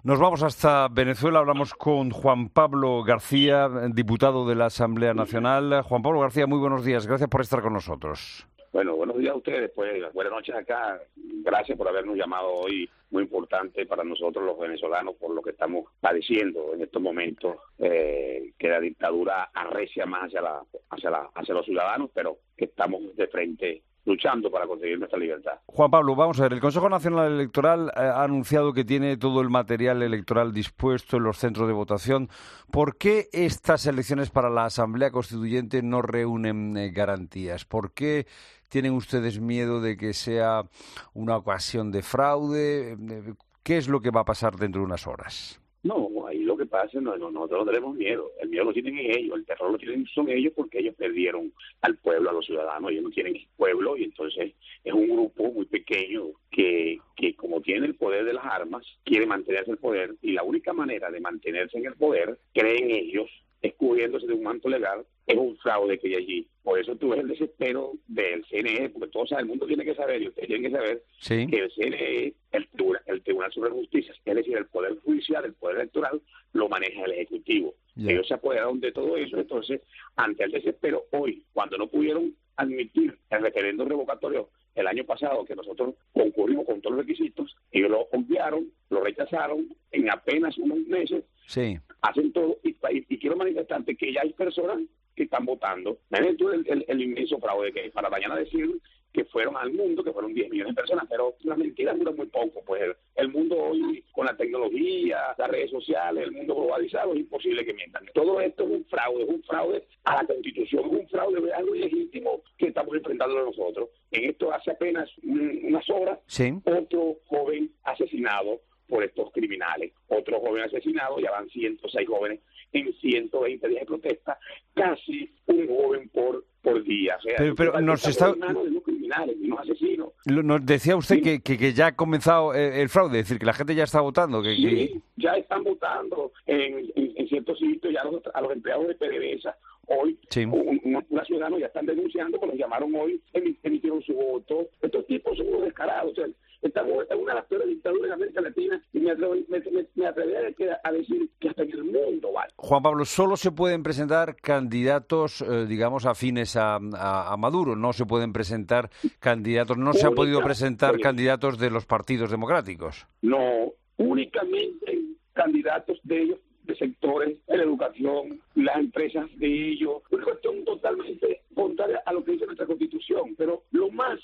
Nos vamos hasta Venezuela, hablamos con Juan Pablo García, diputado de la Asamblea Nacional. Juan Pablo García, muy buenos días, gracias por estar con nosotros. Bueno, buenos días a ustedes, pues buenas noches acá. Gracias por habernos llamado hoy, muy importante para nosotros los venezolanos por lo que estamos padeciendo en estos momentos, que la dictadura arrecia más hacia los ciudadanos, pero que estamos de frente luchando para conseguir nuestra libertad. Juan Pablo, vamos a ver, el Consejo Nacional Electoral ha anunciado que tiene todo el material electoral dispuesto en los centros de votación. ¿Por qué estas elecciones para la Asamblea Constituyente no reúnen garantías? ¿Por qué tienen ustedes miedo de que sea una ocasión de fraude? ¿Qué es lo que va a pasar dentro de unas horas? No, ahí lo que pasa, nosotros no tenemos miedo. El miedo lo tienen ellos, el terror lo tienen son ellos porque ellos perdieron al pueblo, a los ciudadanos. Ellos no tienen pueblo y entonces es un grupo muy pequeño que como tiene el poder de las armas, quiere mantenerse en el poder y la única manera de mantenerse en el poder, creen ellos, escudiéndose de un manto legal, es un fraude que hay allí. Por eso tú ves el desespero del CNE, porque todo el mundo tiene que saber, y ustedes tienen que saber, ¿sí?, que el CNE, el Tribunal Supremo de Justicia, es decir, el Poder Judicial, el Poder Electoral, lo maneja el Ejecutivo. Yeah. Ellos se apoderaron de todo eso, entonces, ante el desespero, hoy, cuando no pudieron admitir el referéndum revocatorio el año pasado, que nosotros concurrimos con todos los requisitos, ellos lo obviaron, lo rechazaron en apenas unos meses, sí, hacen todo, y quiero manifestarte que ya hay personas que están votando. Miren tú el inmenso fraude que para mañana decir que fueron al mundo, que fueron 10 millones de personas, pero las mentiras duran muy poco, pues el mundo hoy, con la tecnología, las redes sociales, el mundo globalizado, es imposible que mientan. Todo esto es un fraude a la Constitución, es un fraude de algo ilegítimo que estamos enfrentando nosotros. En esto hace apenas unas horas, sí, otro joven asesinado por estos criminales, otro joven asesinado, ya van 106 jóvenes en 120 días de protesta, casi un joven por día. O sea, pero nos está... de los criminales, de los asesinos. Nos decía usted Sí. que ya ha comenzado el fraude, es decir, que la gente ya está votando. Sí, ya están votando en ciertos sitios, ya a los empleados de PDVSA. Hoy, sí, unos ciudadanos ya están denunciando, porque los llamaron hoy, emitieron su voto. Estos tipos son unos descarados. O sea, estamos en una de las peores dictaduras de América Latina y me atrevería a decir que hasta en el mundo, ¿vale? Juan Pablo, solo se pueden presentar candidatos, digamos, afines a Maduro. No se pueden presentar candidatos, no se han podido presentar candidatos de los partidos democráticos. No, únicamente candidatos de ellos, de sectores de la educación, las empresas de ellos, una cuestión totalmente contraria a lo que dice nuestra Constitución, pero lo más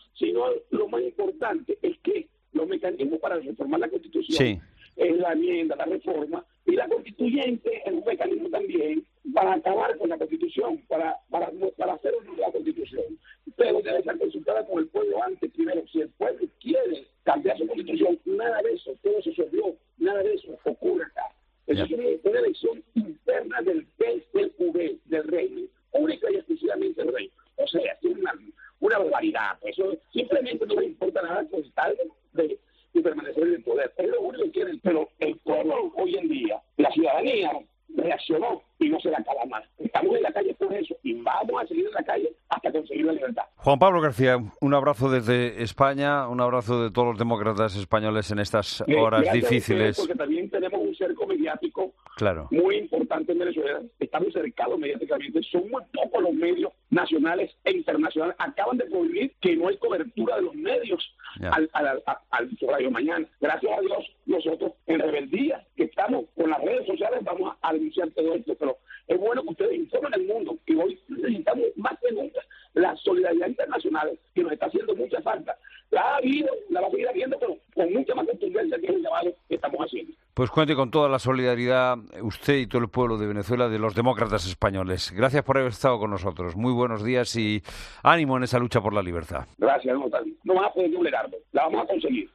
importante es que los mecanismos para reformar la Constitución, sí, es la enmienda, la reforma, y la Constituyente es un mecanismo también para acabar con la Constitución, para hacer la Constitución. Pero debe ser consultada con el pueblo antes, primero. Si el pueblo quiere cambiar su Constitución, nada de eso, todo se resolvió, nada de eso ocurre acá. Eso es una elección interna del PSV, del Reino, única y exclusivamente del Reino. O sea, es una barbaridad. Eso simplemente no le importa nada con tal de permanecer en el poder. Es lo único que quieren. Pero el pueblo hoy en día, la ciudadanía, reaccionó y no se la acaba más. Estamos en la calle por eso y vamos a seguir en la calle hasta conseguir la libertad. Juan Pablo García, un abrazo desde España, un abrazo de todos los demócratas españoles en estas horas difíciles. Porque también tenemos un cerco mediático, claro, muy importante en Venezuela. Estamos cercados mediáticamente. Son muy pocos los medios nacionales e internacionales. Acaban de prohibir que no hay cobertura de los medios al Radio Mañana. Gracias a Dios, nosotros en rebeldía, que estamos con las redes sociales, vamos a denunciar todo esto. Pero es bueno que ustedes informen al mundo que hoy necesitamos más que nunca la solidaridad internacional, que nos está haciendo mucha falta. La ha habido, la va a seguir habiendo, pero con mucha más contundencia que es el llamado que estamos haciendo. Pues cuente con toda la solidaridad, usted y todo el pueblo de Venezuela, de los demócratas españoles. Gracias por haber estado con nosotros. Muy buenos días y ánimo en esa lucha por la libertad. Gracias, no vas a poder tolerarlo. La vamos a conseguir.